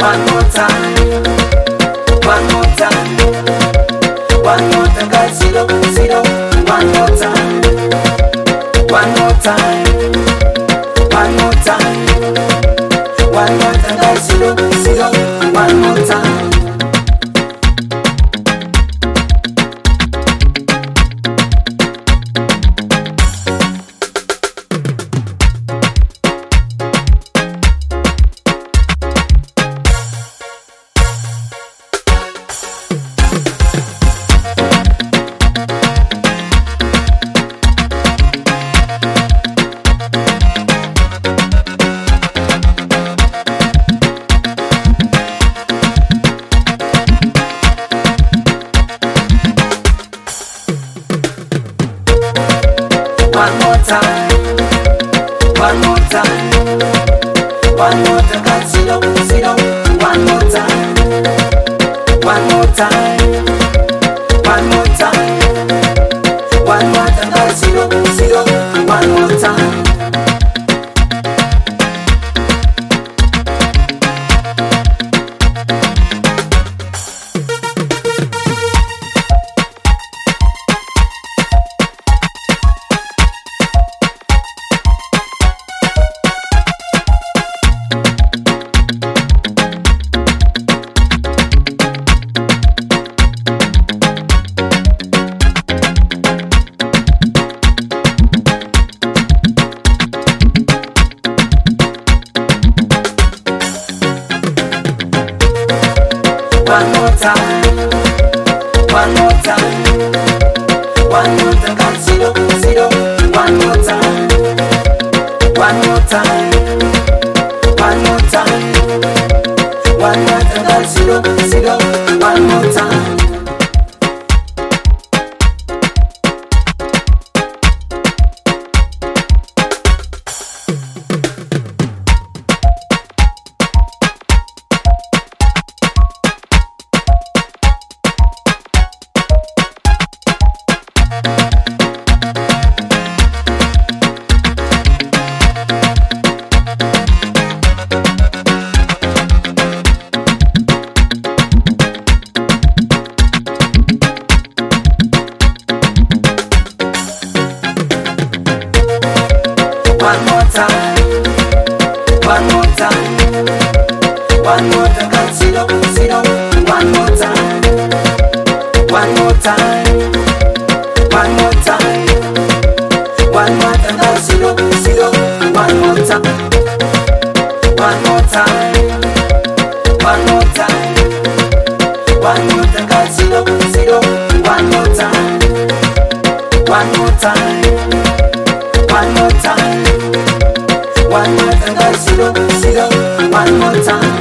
One more time, one more time, one more time, guys, sit up, sit up. One more time, one more time, one more time, one more time, guys, sit up, sit up. One more time. One more time, one more time, one more time, guys, sit up, sit up. One more time, one more time, one more time, one more time, guys, sit up, sit up. One more time. One more time, one more time, one more time, guys, sit up, sit up. One more time, one more time, one more time, one more time, guys, sit up, sit up. One more time. One more time, one more time, one more time, guys, sit up, sit up. One more time, one more time, one more time, one more time, guys, sit up, sit up. One more time, one more time, one more time, one more time, guys, sit up, sit up. One more time, one more time, one more time. One more time, guys, sit up, sit up. One more time.